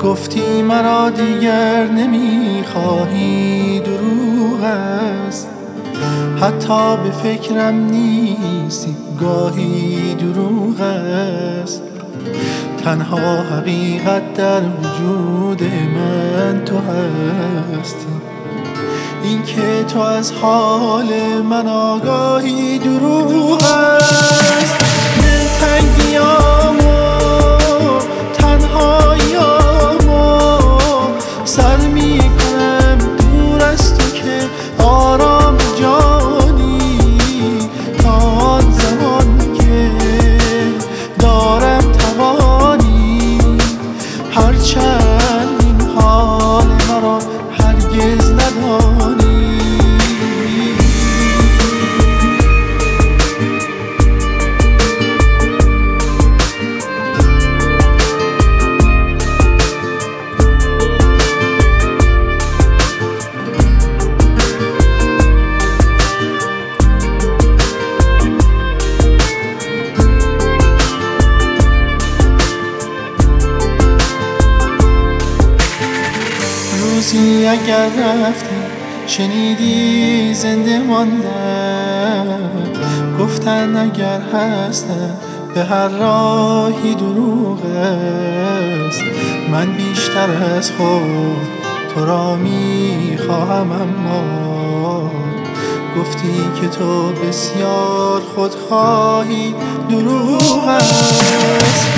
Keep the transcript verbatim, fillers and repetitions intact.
گفتی مرا دیگر نمیخواهی، دروغ است. حتی به فکرم نیستی، گاهی دروغ است. تنها حقیقت در وجود من تو هستی. این که تو از حال من آگاهی، دروغ است. دلتنگیامو، تنهاییامو سر میکنم دور از تو که آرام جانی. تا آن زمان که دارم توانی، هرچند این حال مرا هرگز ندانی. روزی اگر رفتی شنیدی زنده ماندم، گفتن اگر هستم به هر راهی دروغ است. من بیشتر از خود تو را میخواهم، اما گفتی که تو بسیار خودخواهی، دروغ است.